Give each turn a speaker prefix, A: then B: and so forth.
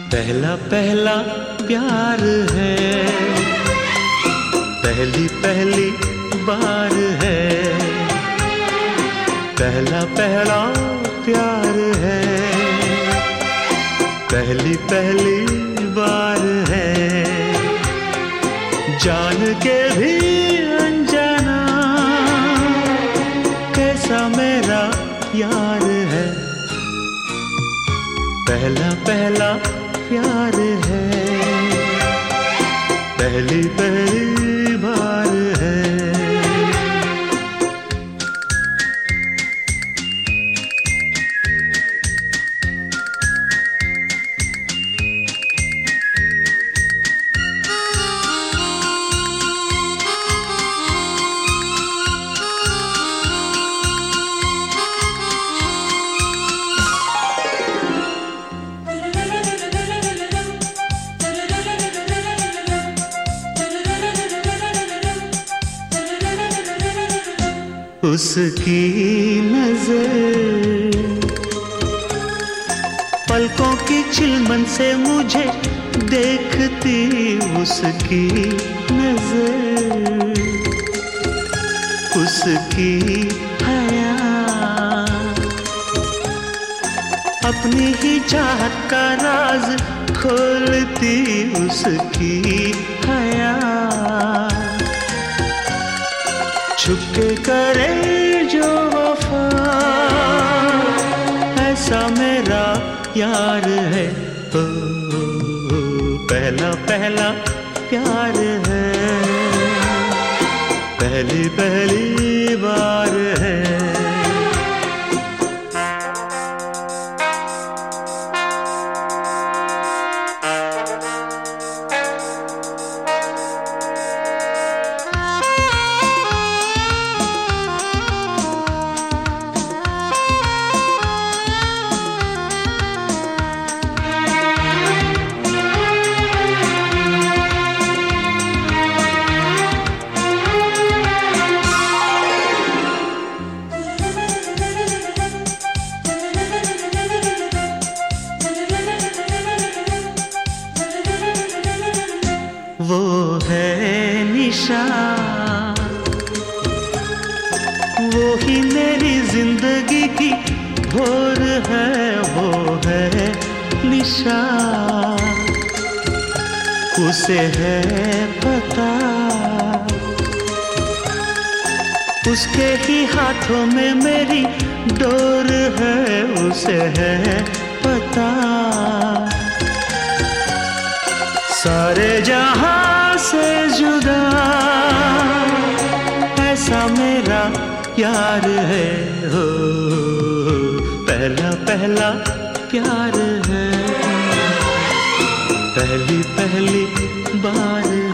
A: पहला पहला प्यार है, पहली पहली बार है। पहला पहला प्यार है, पहली पहली बार है। जान के भी अनजाना कैसा मेरा यार है। पहला पहला प्यार है, पहली पहली बार है। उसकी नजर पलकों की चिलमन से मुझे देखती, उसकी नजर, उसकी हया अपनी ही चाहत का राज खोलती, उसकी हया छुपके करे जो वफा ऐसा मेरा यार है। ओ, पहला पहला प्यार है, पहली पहली बार है। वो है निशा, वो ही मेरी जिंदगी की भोर है। वो है निशा, उसे है पता, उसके ही हाथों में मेरी डोर है। उसे है पता, सारे जहां से जुदा ऐसा मेरा यार है। हो पहला पहला प्यार है, पहली पहली बार